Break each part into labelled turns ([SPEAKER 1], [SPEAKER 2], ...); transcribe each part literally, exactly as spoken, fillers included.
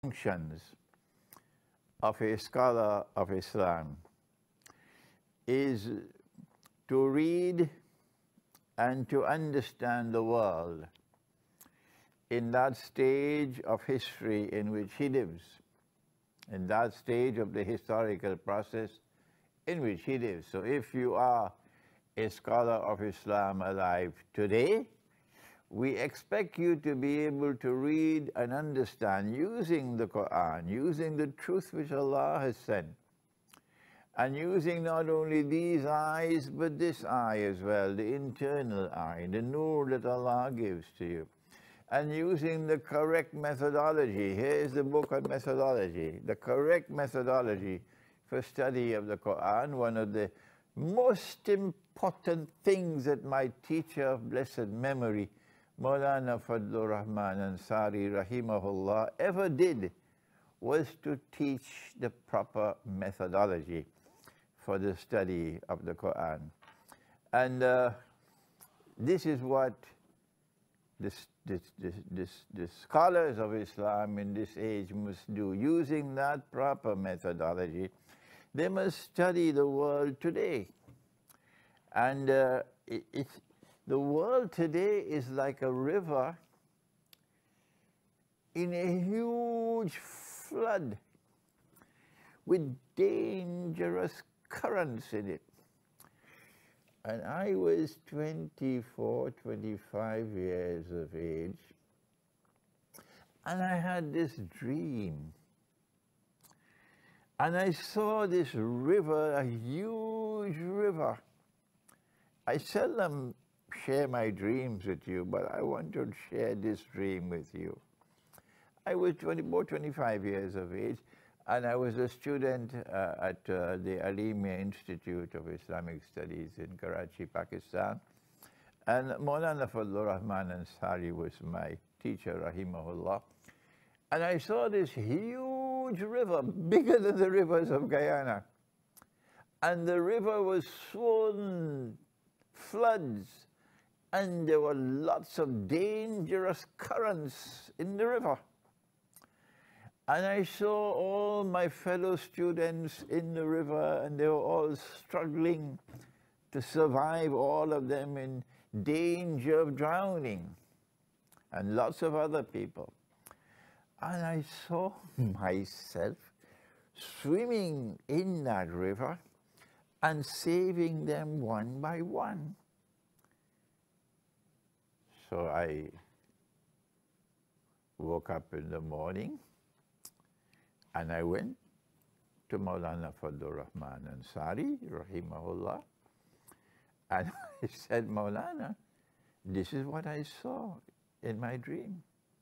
[SPEAKER 1] functions of a scholar of Islam is to read and to understand the world in that stage of history in which he lives, in that stage of the historical process in which he lives. So if you are a scholar of Islam alive today, we expect you to be able to read and understand using the Quran, using the truth which Allah has sent, and using not only these eyes, but this eye as well, the internal eye, the nur that Allah gives to you, and using the correct methodology. Here's the book on methodology, the correct methodology for study of the Quran. One of the most important things that my teacher of blessed memory, Maulana Fadlur Rahman Ansari rahimahullah, ever did was to teach the proper methodology for the study of the Quran. And uh, this is what this, this, this, this, the scholars of Islam in this age must do. Using that proper methodology, they must study the world today. And uh, it, it's the world today is like a river in a huge flood with dangerous currents in it. And I was twenty-four, twenty-five years of age, and I had this dream. And I saw this river, a huge river. I seldom share my dreams with you, but I want to share this dream with you. I was twenty-four, twenty-five years of age, and I was a student uh, at uh, the Alimia Institute of Islamic Studies in Karachi, Pakistan. And Maulana Fadlur Rahman Ansari was my teacher, rahimahullah. And I saw this huge river, bigger than the rivers of Guyana. And the river was swollen, floods, and there were lots of dangerous currents in the river. And I saw all my fellow students in the river, and they were all struggling to survive, all of them in danger of drowning, and lots of other people. And I saw myself swimming in that river and saving them one by one. So I woke up in the morning and I went to Maulana Fadlur Rahman Ansari, rahimahullah, and I said, Maulana, this is what I saw in my dream.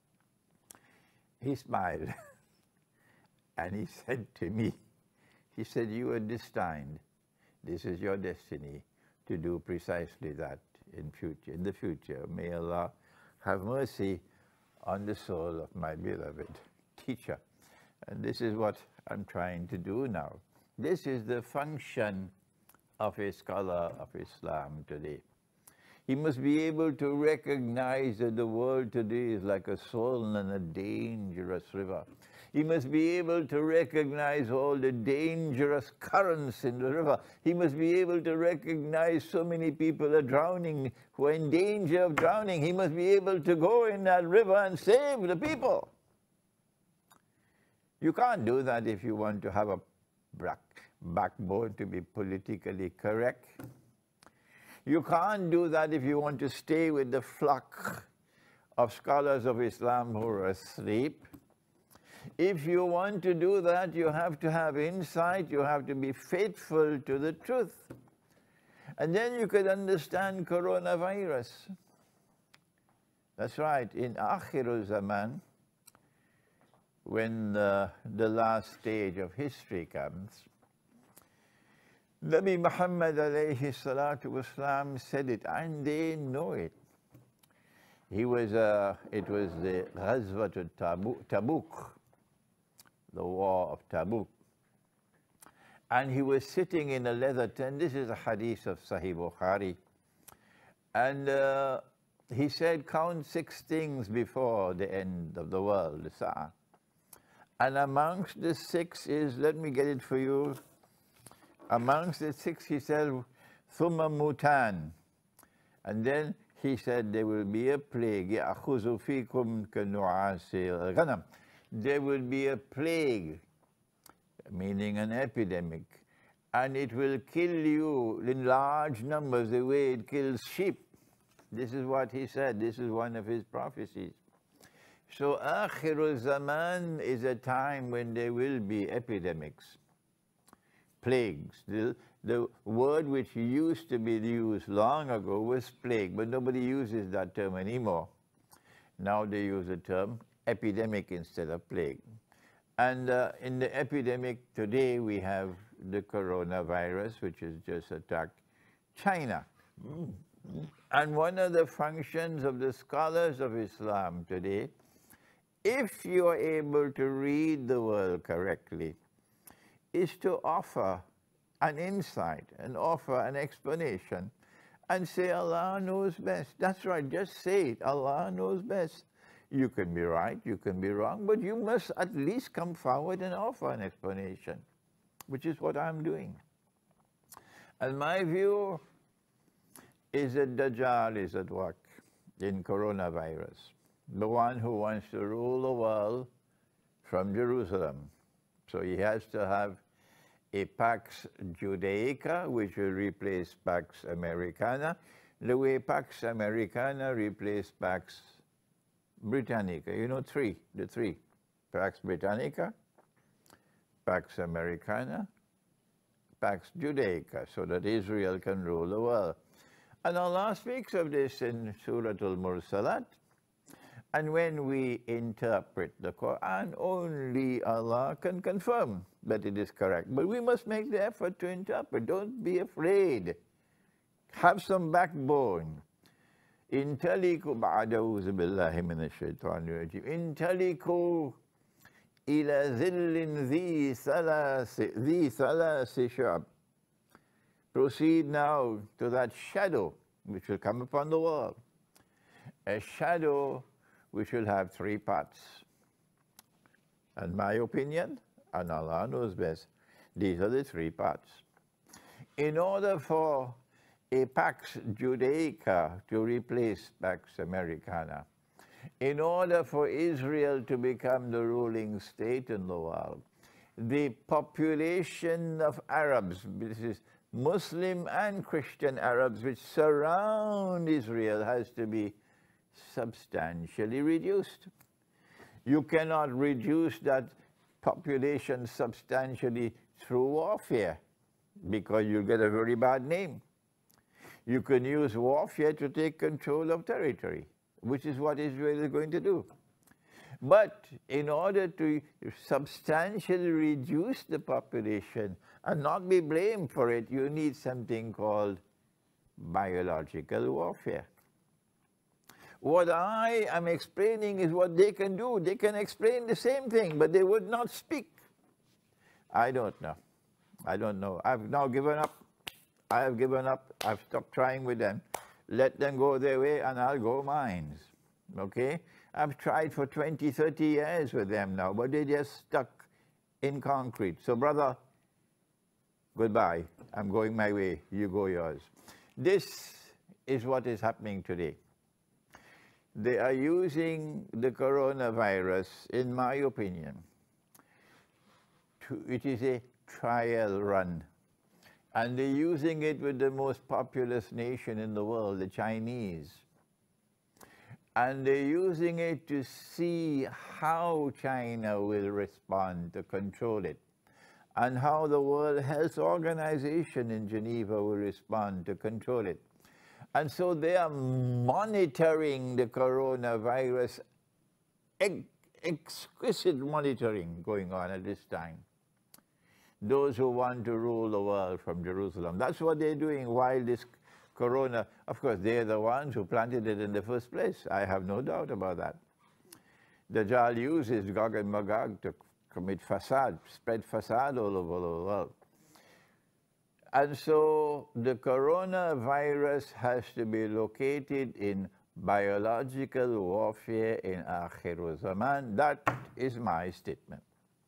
[SPEAKER 1] He smiled and he said to me, he said, you are destined. This is your destiny to do precisely that in future, in the future. May Allah have mercy on the soul of my beloved teacher. And this is what I'm trying to do now. This is the function of a scholar of Islam today. He must be able to recognize that the world today is like a swollen and a dangerous river. He must be able to recognize all the dangerous currents in the river. He must be able to recognize so many people are drowning, who are in danger of drowning. He must be able to go in that river and save the people. You can't do that if you want to have a backbone to be politically correct. You can't do that if you want to stay with the flock of scholars of Islam who are asleep. If you want to do that, you have to have insight, you have to be faithful to the truth. And then you could understand coronavirus. That's right, in Akhirul Zaman, when uh, the last stage of history comes, Nabi Muhammad alayhi salatu wasalam said it, and they know it. He was, uh, it was the Ghazwat Tabuk, the war of Tabuk. And he was sitting in a leather tent. This is a hadith of Sahih Bukhari. And uh, he said, count six things before the end of the world, the Sa'ah. And amongst the six is, let me get it for you, amongst the six he said, Thumma mutan. And then he said there will be a plague. يَأْخُذُ فِيكُمْ كَنُعَاسِ الْغَنَمِ. There will be a plague, meaning an epidemic, and it will kill you in large numbers the way it kills sheep. This is what he said. This is one of his prophecies. So Akhirul Zaman is a time when there will be epidemics, plagues. The, the word which used to be used long ago was plague, but nobody uses that term anymore. Now they use the term epidemic instead of plague. And uh, in the epidemic today we have the coronavirus, which has just attacked China. Mm-hmm. And one of the functions of the scholars of Islam today, if you are able to read the world correctly, is to offer an insight and offer an explanation and say Allah knows best. That's right, just say it, Allah knows best. You can be right, you can be wrong, but you must at least come forward and offer an explanation, which is what I'm doing. And my view is that Dajjal is at work in coronavirus, the one who wants to rule the world from Jerusalem. So he has to have a Pax Judaica, which will replace Pax Americana, the way Pax Americana replaced Pax Britannica. You know, three, the three. Pax Britannica, Pax Americana, Pax Judaica, so that Israel can rule the world. And Allah speaks of this in Surah Al-Mursalat. And when we interpret the Quran, only Allah can confirm that it is correct. But we must make the effort to interpret. Don't be afraid. Have some backbone. Intaliku ba'adawuzu billahi minash shaitanir rajim. Intaliku ila zillin dhi thalasi dhi thalasi shab. Proceed now to that shadow which will come upon the world. A shadow which will have three parts. In my opinion, and Allah knows best, these are the three parts. In order for a Pax Judaica to replace Pax Americana, in order for Israel to become the ruling state in the world, the population of Arabs, this is Muslim and Christian Arabs which surround Israel, has to be substantially reduced. You cannot reduce that population substantially through warfare, because you'll get a very bad name. You can use warfare to take control of territory, which is what Israel is going to do. But in order to substantially reduce the population and not be blamed for it, you need something called biological warfare. What I am explaining is what they can do. They can explain the same thing, but they would not speak. I don't know. I don't know. I've now given up. I have given up. I've stopped trying with them. Let them go their way and I'll go mine. Okay? I've tried for twenty, thirty years with them now, but they're just stuck in concrete. So, brother, goodbye. I'm going my way. You go yours. This is what is happening today. They are using the coronavirus, in my opinion, to, it is a trial run. And they're using it with the most populous nation in the world, the Chinese. And they're using it to see how China will respond to control it, and how the World Health Organization in Geneva will respond to control it. And so they are monitoring the coronavirus, ex exquisite monitoring going on at this time. Those who want to rule the world from Jerusalem. That's what they're doing while this corona, of course, they're the ones who planted it in the first place. I have no doubt about that. Dajjal uses Gog and Magog to commit fasad, spread fasad all over the world. And so the coronavirus has to be located in biological warfare in Akhirul Zaman. That is my statement.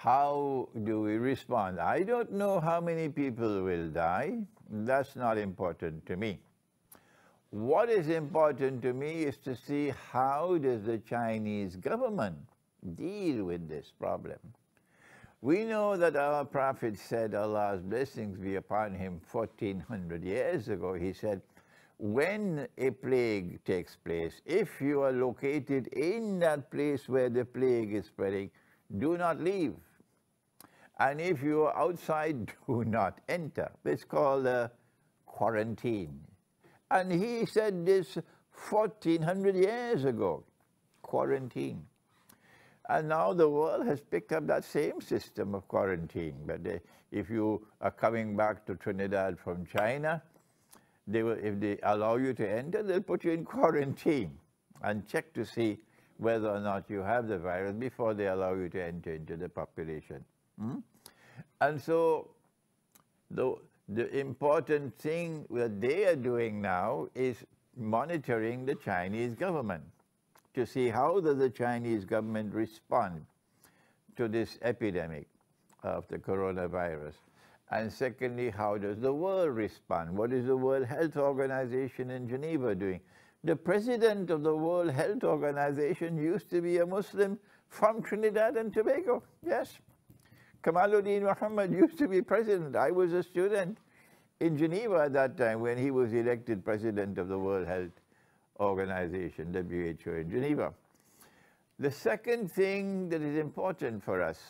[SPEAKER 1] how do we respond? I don't know how many people will die. That's not important to me. What is important to me is to see how does the Chinese government deal with this problem. We know that our Prophet said, Allah's blessings be upon him, fourteen hundred years ago. He said, when a plague takes place, if you are located in that place where the plague is spreading, do not leave. And if you are outside, do not enter. It's called a quarantine. And he said this fourteen hundred years ago, quarantine. And now the world has picked up that same system of quarantine. But they, if you are coming back to Trinidad from China, they will, if they allow you to enter, they'll put you in quarantine and check to see whether or not you have the virus before they allow you to enter into the population. Hmm? And so the, the important thing that they are doing now is monitoring the Chinese government to see how does the Chinese government respond to this epidemic of the coronavirus. And secondly, how does the world respond? What is the World Health Organization in Geneva doing? The president of the World Health Organization used to be a Muslim from Trinidad and Tobago. Yes. Kamaluddin Muhammad used to be president. I was a student in Geneva at that time when he was elected president of the World Health Organization, W H O, in Geneva. The second thing that is important for us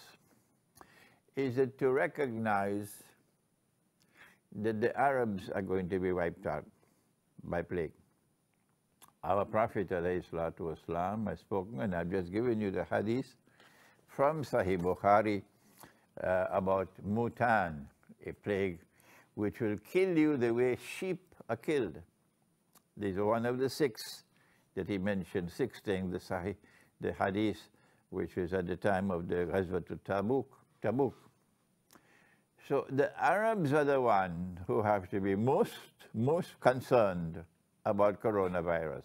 [SPEAKER 1] is that to recognize that the Arabs are going to be wiped out by plague. Our Prophet ﷺ has spoken, and I've just given you the hadith from Sahih Bukhari uh, about Mutan, a plague which will kill you the way sheep are killed. These are one of the six that he mentioned, six things, the Sahih, the hadith, which is at the time of the Ghazwat Tabuk. Tabuk. So the Arabs are the one who have to be most, most concerned about coronavirus.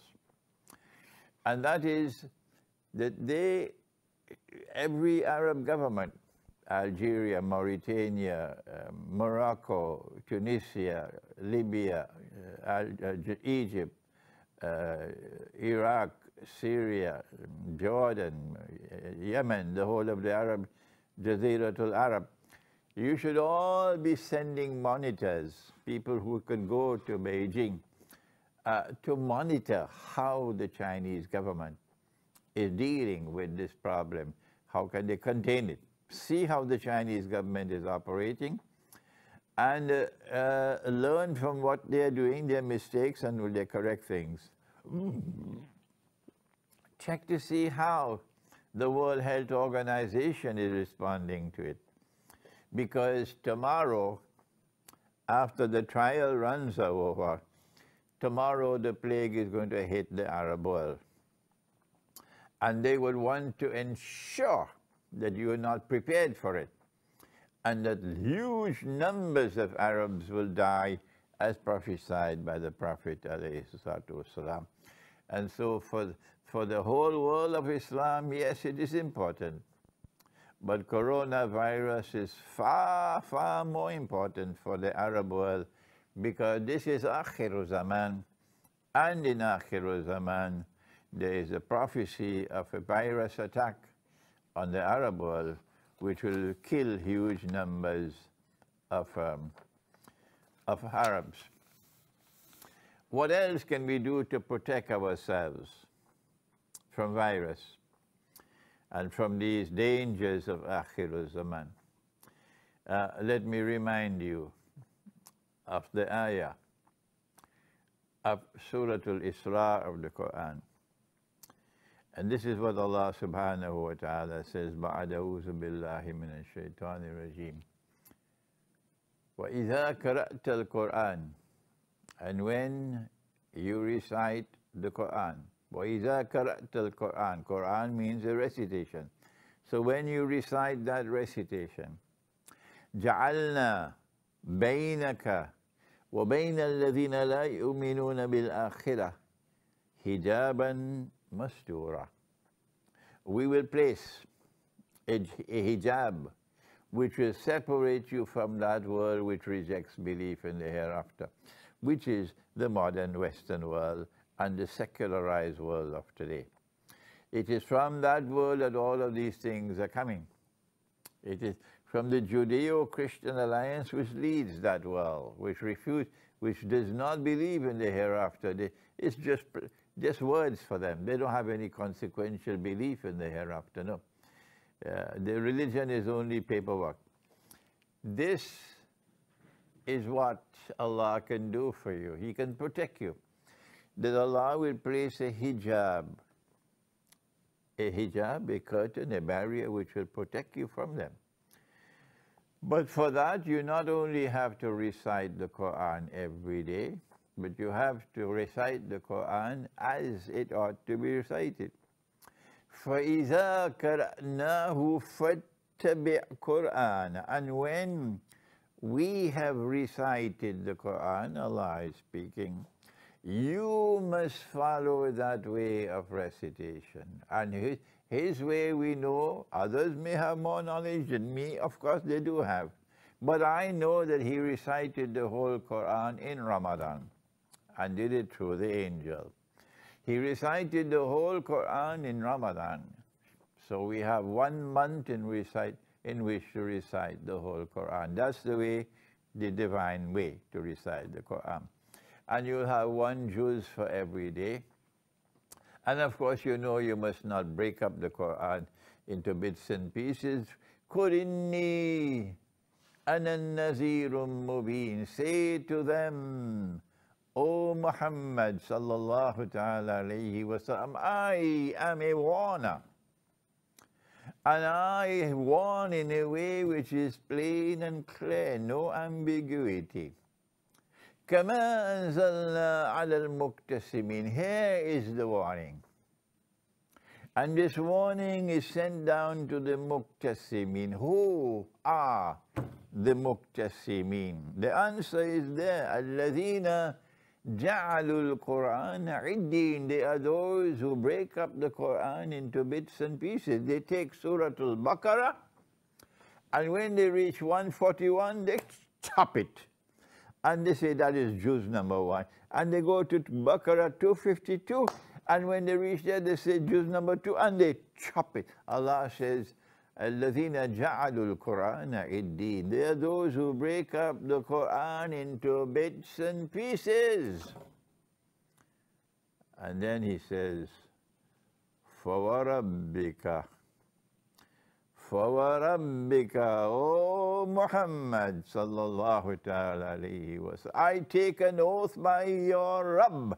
[SPEAKER 1] And that is that they, every Arab government, Algeria, Mauritania, uh, Morocco, Tunisia, Libya, uh, uh, Egypt, uh, Iraq, Syria, Jordan, uh, Yemen, the whole of the Arab, Jaziratul Arab, you should all be sending monitors, people who can go to Beijing, uh, to monitor how the Chinese government is dealing with this problem. How can they contain it? See how the Chinese government is operating, and uh, uh, learn from what they're doing, their mistakes, and will they correct things. Check to see how the World Health Organization is responding to it. Because tomorrow, after the trial runs are over, tomorrow the plague is going to hit the Arab world. And they would want to ensure that you are not prepared for it, and that huge numbers of Arabs will die as prophesied by the Prophet ﷺ. And so for, for the whole world of Islam, yes, it is important. But coronavirus is far, far more important for the Arab world, because this is Akhiru Zaman, and in Akhiru Zaman there is a prophecy of a virus attack on the Arab world, which will kill huge numbers of, um, of Arabs. What else can we do to protect ourselves from virus and from these dangers of Akhir Zaman? Uh, let me remind you of the ayah of Surah Al-Isra of the Quran. And this is what Allah subhanahu wa ta'ala says, بَعَدَ أَعُوذُ بِاللَّهِ مِنَ الشَّيْطَانِ الرَّجِيمِ وَإِذَا قَرَأْتَ الْقُرْآنِ, and when you recite the Quran, وَإِذَا قَرَأْتَ الْقُرْآنِ, Quran means a recitation. So when you recite that recitation, جَعَلْنَا بَيْنَكَ وَبَيْنَ الَّذِينَ لَا يُؤْمِنُونَ بِالْآخِرَةِ حِجَابًا مَسْتُورًا. We will place a hijab which will separate you from that world which rejects belief in the hereafter, which is the modern Western world and the secularized world of today. It is from that world that all of these things are coming. It is from the Judeo-Christian alliance which leads that world, which refuse, which does not believe in the hereafter. They, it's just, just words for them. They don't have any consequential belief in the hereafter, no. Uh, the religion is only paperwork. This is what Allah can do for you. He can protect you. That Allah will place a hijab, a hijab, a curtain, a barrier which will protect you from them. But for that, you not only have to recite the Quran every day, but you have to recite the Quran as it ought to be recited. فَإِذَا قَرَأْنَاهُ فَاتَّبِعْ قُرْآنَ. And when we have recited the Quran, Allah is speaking, you must follow that way of recitation. And his, his way we know, others may have more knowledge than me, of course they do have. But I know that he recited the whole Quran in Ramadan and did it through the angel. He recited the whole Quran in Ramadan. So we have one month in, recite, in which to recite the whole Quran. That's the way, the divine way to recite the Quran. And you'll have one juz for every day. And of course, you know you must not break up the Quran into bits and pieces. قُلْ إِنِّي أَنَا النَّذِيرٌ مُبِينٌ. Say to them, O Muhammad sallallahu ta'ala alayhi wa sallam, I am a warner. And I warn in a way which is plain and clear, no ambiguity. كَمَا أَنزَلْنَا عَلَى الْمُقْتَسِمِينَ. Here is the warning. And this warning is sent down to the Muqtasimin. Who are the Muqtasimin? The answer is there. الَّذِينَ جَعَلُوا الْقُرْآنَ عِدِّينَ. They are those who break up the Quran into bits and pieces. They take Surah Al-Baqarah, and when they reach one forty-one, they chop it. And they say that is juz number one. And they go to Baqarah two fifty-two, and when they reach there, they say juz number two, and they chop it. Allah says, الَّذِينَ جَعَلُوا الْقُرْآنَ عِدِّينَ. They are those who break up the Quran into bits and pieces. And then he says, فَوَرَبِّكَ فَوَرَبِّكَ, O Muhammad sallallahu ta'ala alayhi wa sallam, I take an oath by your Rabb.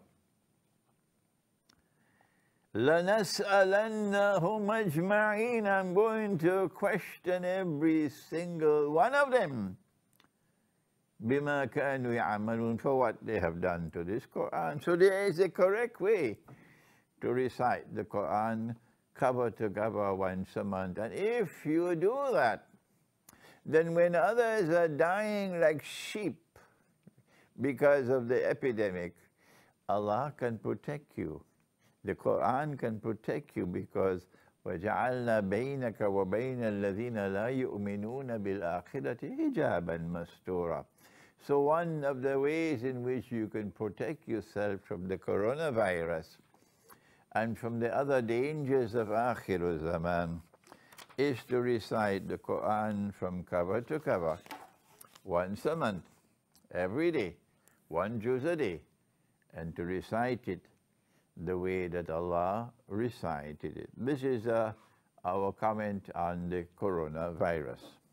[SPEAKER 1] لَنَسْأَلَنَّهُمْ أَجْمَعِينَ. I'm going to question every single one of them. بِمَا كَانُوا يَعْمَلُونَ. For what they have done to this Quran. So there is a correct way to recite the Quran cover to cover once a month. And if you do that, then when others are dying like sheep because of the epidemic, Allah can protect you. The Quran can protect you because وَجَعَلْنَا بَيْنَكَ وَبَيْنَ الَّذِينَ لَا يُؤْمِنُونَ بِالْآخِرَةِ حِجَابًا مَسْتُورًا. So one of the ways in which you can protect yourself from the coronavirus and from the other dangers of Akhir Zaman is to recite the Quran from cover to cover once a month, every day, one juz a day, and to recite it the way that Allah recited it. This is uh, our comment on the coronavirus.